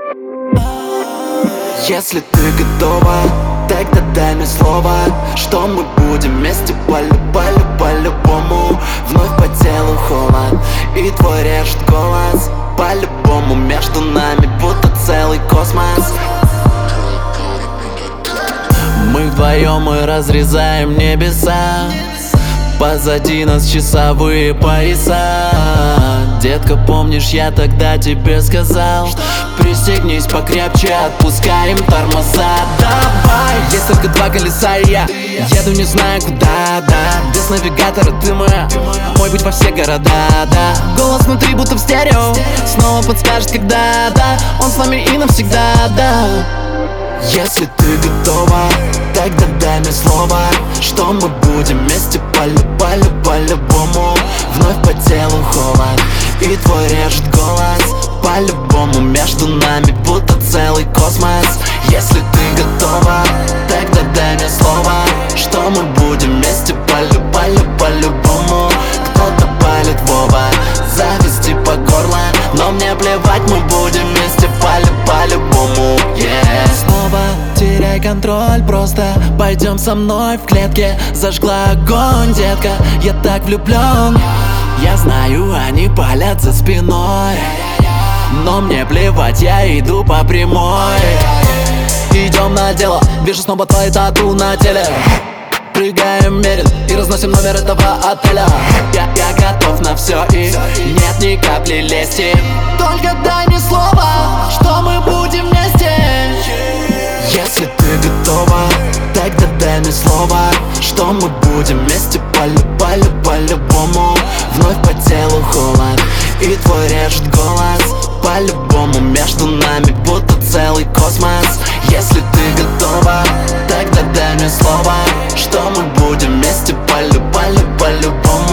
Если ты готова, тогда дай мне слово, что мы будем вместе по-любому. Вновь по телу холод, и твой режет голос. По-любому между нами будто целый космос. Мы вдвоем, мы разрезаем небеса. Позади нас часовые пояса. Детка, помнишь, я тогда тебе сказал: пристегнись покрепче, отпускаем тормоза. Давай, есть только два колеса, и я еду не знаю куда, да. Без навигатора ты моя, мой путь во все города, да. Голос внутри будто в стерео, снова подскажет, когда, да. Он с нами и навсегда, да. Если ты готова, тогда дай мне слово, что мы будем вместе по-любому. Вновь по телу холод, и твой режет голос. По-любому между нами будто целый космос. Если ты готова, тогда дай мне слово, что мы будем вместе по-любому. Кто-то палит в оба, зависти по горло, но мне плевать, мы будем вместе по-любому, yeah. Снова теряй контроль, просто пойдем со мной в клетке. Зажгла огонь, детка, я так влюблен. Я знаю, они палят за спиной, но мне плевать, я иду по прямой. Идем на дело, вижу снова твои тату на теле. Прыгаем, мерен и разносим номер этого отеля. Я готов на все и нет ни капли лести. Только дай мне слово, что мы будем вместе. Если ты готова, тогда дай мне слово, что мы будем вместе по-любому. Вновь по телу холод, и твой режет голос. По-любому между нами будто целый космос. Если ты готова, тогда дай мне слово, что мы будем вместе по-любому.